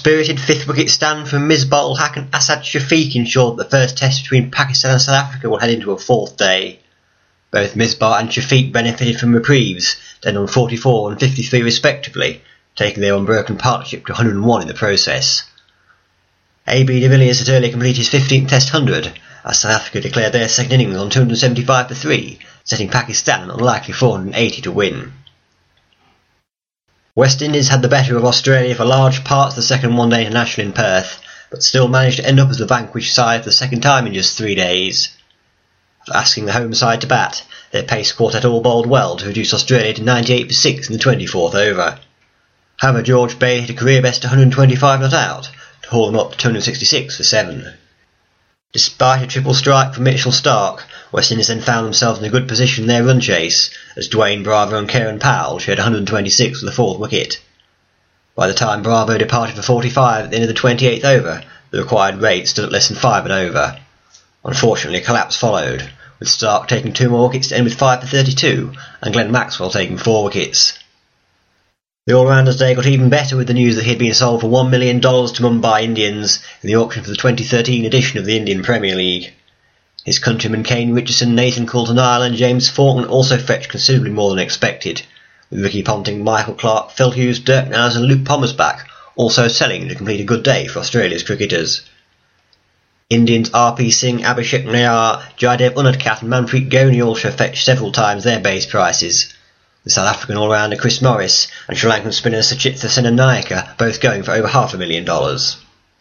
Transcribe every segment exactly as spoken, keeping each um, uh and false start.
spirited fifth wicket stand from Misbah-ul Haq and Asad Shafiq ensured that the first test between Pakistan and South Africa will head into a fourth day. Both Misbah and Shafiq benefited from reprieves, then on forty-four and fifty-three respectively, taking their unbroken partnership to one hundred and one in the process. A B de Villiers had earlier completed his fifteenth Test one hundred, as South Africa declared their second innings on two hundred and seventy-five for three, setting Pakistan on a likely four hundred and eighty to win. West Indies had the better of Australia for large parts of the second one-day international in Perth, but still managed to end up as the vanquished side for the second time in just three days. After asking the home side to bat, their pace quartet all bowled well to reduce Australia to ninety-eight for six in the twenty-fourth over. However, George Bailey hit a career best one hundred and twenty-five not out to haul them up to two hundred and sixty-six for seven. Despite a triple strike from Mitchell Starc, West Indies then found themselves in a good position in their run chase, as Dwayne Bravo and Kieran Powell shared one hundred and twenty-six for the fourth wicket. By the time Bravo departed for forty-five at the end of the twenty-eighth over, the required rate stood at less than five and over. Unfortunately, a collapse followed, with Starc taking two more wickets to end with five for thirty-two, and Glenn Maxwell taking four wickets. The all-rounder's day got even better with the news that he had been sold for one million dollars to Mumbai Indians in the auction for the twenty thirteen edition of the Indian Premier League. His countrymen Kane Richardson, Nathan Coulter-Nile and James Faulkner also fetched considerably more than expected, with Ricky Ponting, Michael Clarke, Phil Hughes, Dirk Nowes and Luke Pommersbach also selling to complete a good day for Australia's cricketers. Indians R P Singh, Abhishek Nair, Jaidev Unadkat and Manpreet Goni also fetched several times their base prices, with South African all-rounder Chris Morris and Sri Lankan spinner Sachitha Senanayake both going for over half a million dollars.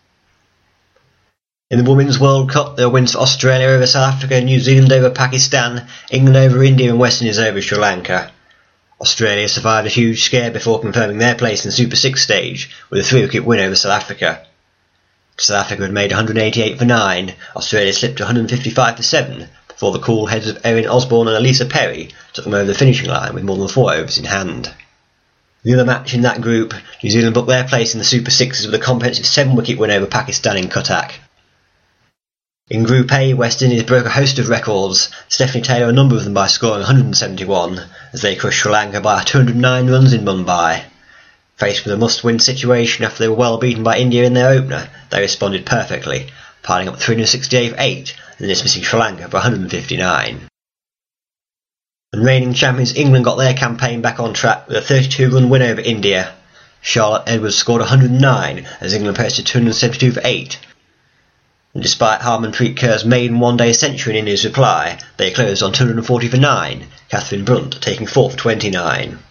In the Women's World Cup, there were wins for Australia over South Africa, New Zealand over Pakistan, England over India and West Indies over Sri Lanka. Australia survived a huge scare before confirming their place in the Super six stage with a three-wicket win over South Africa. South Africa had made one hundred and eighty-eight for nine, Australia slipped to one hundred and fifty-five for seven, before the cool heads of Erin Osborne and Elisa Perry took them over the finishing line with more than four overs in hand. The other match in that group, New Zealand booked their place in the Super Sixes with a comprehensive seven-wicket win over Pakistan in Cuttack. In Group A, West Indies broke a host of records, Stephanie Taylor a number of them by scoring one hundred and seventy-one, as they crushed Sri Lanka by two hundred and nine runs in Mumbai. Faced with a must-win situation after they were well beaten by India in their opener, they responded perfectly, piling up three hundred and sixty-eight for eight and dismissing Sri Lanka for one hundred and fifty-nine. And reigning champions England got their campaign back on track with a thirty-two run win over India. Charlotte Edwards scored one hundred and nine as England posted two hundred and seventy-two for eight. And despite Harmanpreet Kaur's maiden one-day century in India's reply, they closed on two hundred and forty for nine, Catherine Brunt taking four for twenty-nine.